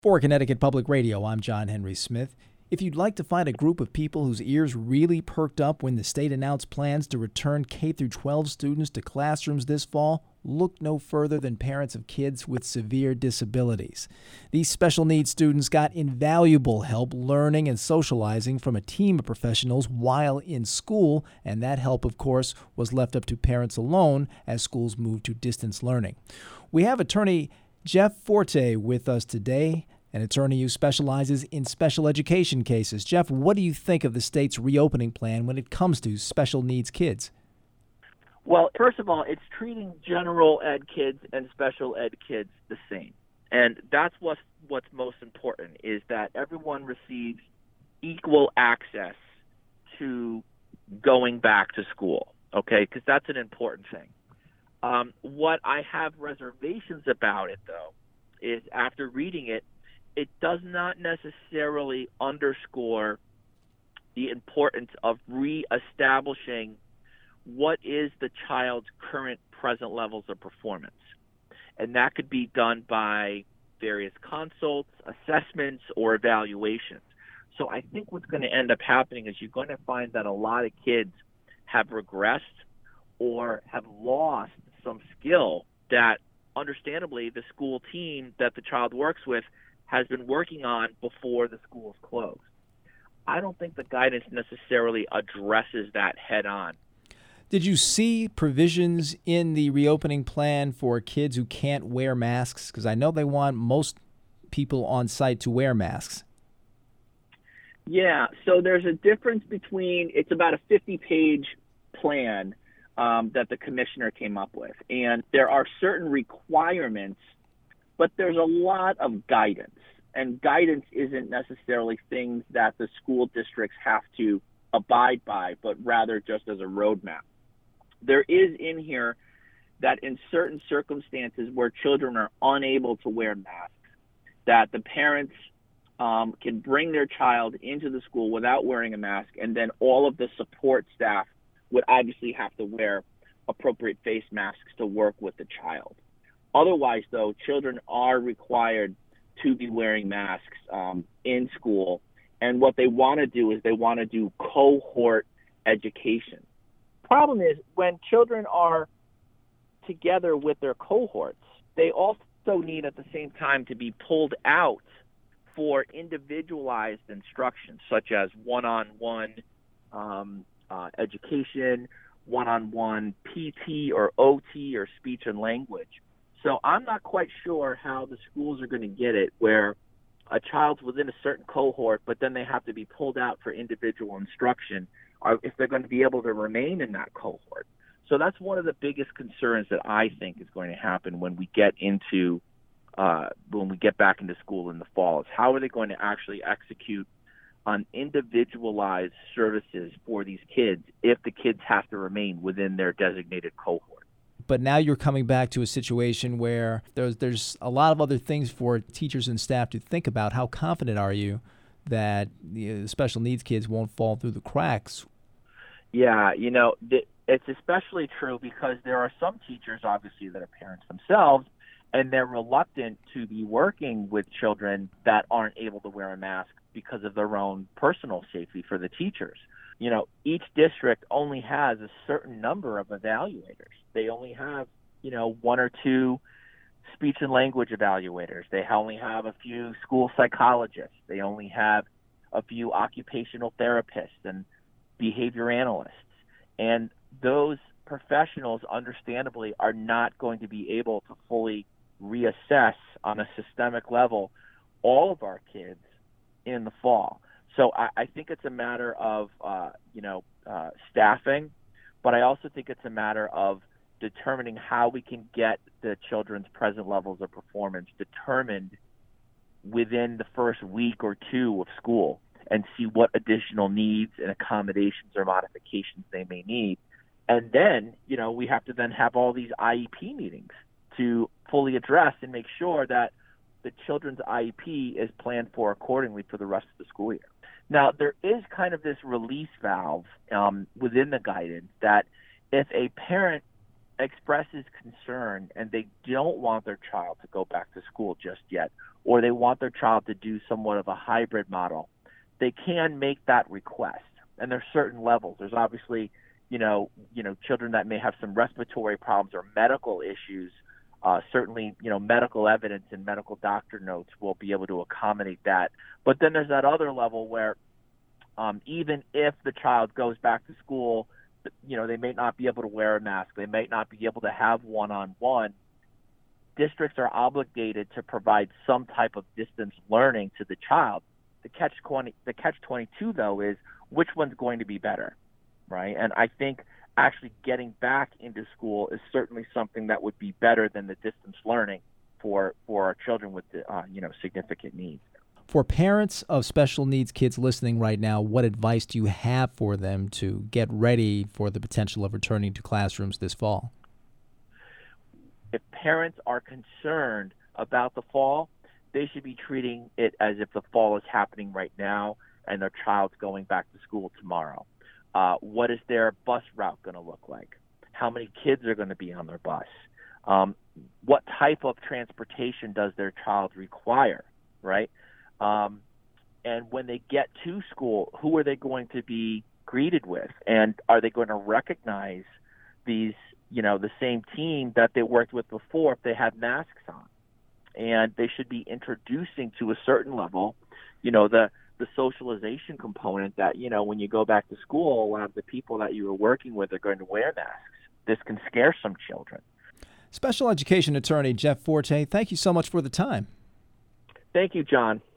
For Connecticut Public Radio, I'm John Henry Smith. If you'd like to find a group of people whose ears really perked up when the state announced plans to return K-12 students to classrooms this fall, look no further than parents of kids with severe disabilities. These special needs students got invaluable help learning and socializing from a team of professionals while in school, and that help, of course, was left up to parents alone as schools moved to distance learning. We have attorney Jeff Forte with us today, an attorney who specializes in special education cases. Jeff, what do you think of the state's reopening plan when it comes to special needs kids? Well, first of all, it's treating general ed kids and special ed kids the same. And that's what's most important, is that everyone receives equal access to going back to school, okay? Because that's an important thing. What I have reservations about it, though, is after reading it, it does not necessarily underscore the importance of reestablishing what is the child's current present levels of performance. And that could be done by various consults, assessments, or evaluations. So I think what's going to end up happening is you're going to find that a lot of kids have regressed or have lost some skill that, understandably, the school team that the child works with has been working on before the school's closed. I don't think the guidance necessarily addresses that head on. Did you see provisions in the reopening plan for kids who can't wear masks? Because I know they want most people on site to wear masks. Yeah, so there's a difference between, it's about a 50-page plan that the commissioner came up with. And there are certain requirements, but there's a lot of guidance. And guidance isn't necessarily things that the school districts have to abide by, but rather just as a roadmap. There is in here that in certain circumstances where children are unable to wear masks, that the parents can bring their child into the school without wearing a mask, and then all of the support staff would obviously have to wear appropriate face masks to work with the child. Otherwise, though, children are required to be wearing masks in school. And what they want to do is they want to do cohort education. Problem is, when children are together with their cohorts, they also need at the same time to be pulled out for individualized instruction, such as one-on-one education, one-on-one PT or OT or speech and language. So I'm not quite sure how the schools are going to get it where a child's within a certain cohort, but then they have to be pulled out for individual instruction, or if they're going to be able to remain in that cohort. So that's one of the biggest concerns that I think is going to happen when we get back into school in the fall, is how are they going to actually execute on individualized services for these kids if the kids have to remain within their designated cohort. But now you're coming back to a situation where there's a lot of other things for teachers and staff to think about. How confident are you that the special needs kids won't fall through the cracks? Yeah, it's especially true because there are some teachers, obviously, that are parents themselves, and they're reluctant to be working with children that aren't able to wear a mask because of their own personal safety for the teachers. Each district only has a certain number of evaluators. They only have, one or two speech and language evaluators. They only have a few school psychologists. They only have a few occupational therapists and behavior analysts. And those professionals, understandably, are not going to be able to fully reassess on a systemic level all of our kids in the fall. So I think it's a matter of, staffing, but I also think it's a matter of determining how we can get the children's present levels of performance determined within the first week or two of school and see what additional needs and accommodations or modifications they may need. And then, we have to then have all these IEP meetings to fully address and make sure that the children's IEP is planned for accordingly for the rest of the school year. Now, there is kind of this release valve within the guidance that if a parent expresses concern and they don't want their child to go back to school just yet, or they want their child to do somewhat of a hybrid model, they can make that request. And there's certain levels. There's obviously, children that may have some respiratory problems or medical issues. Certainly, medical evidence and medical doctor notes will be able to accommodate that. But then there's that other level where even if the child goes back to school, they may not be able to wear a mask. They may not be able to have one-on-one. Districts are obligated to provide some type of distance learning to the child. The catch-22, though, is which one's going to be better, right? And I think actually getting back into school is certainly something that would be better than the distance learning for our children with significant needs. For parents of special needs kids listening right now, what advice do you have for them to get ready for the potential of returning to classrooms this fall? If parents are concerned about the fall, they should be treating it as if the fall is happening right now and their child's going back to school tomorrow. What is their bus route going to look like? How many kids are going to be on their bus? What type of transportation does their child require, right? And when they get to school, who are they going to be greeted with? And are they going to recognize these, the same team that they worked with before if they had masks on? And they should be introducing to a certain level, the socialization component that, when you go back to school, a lot of the people that you were working with are going to wear masks. This can scare some children. Special education attorney Jeff Forte, thank you so much for the time. Thank you, John.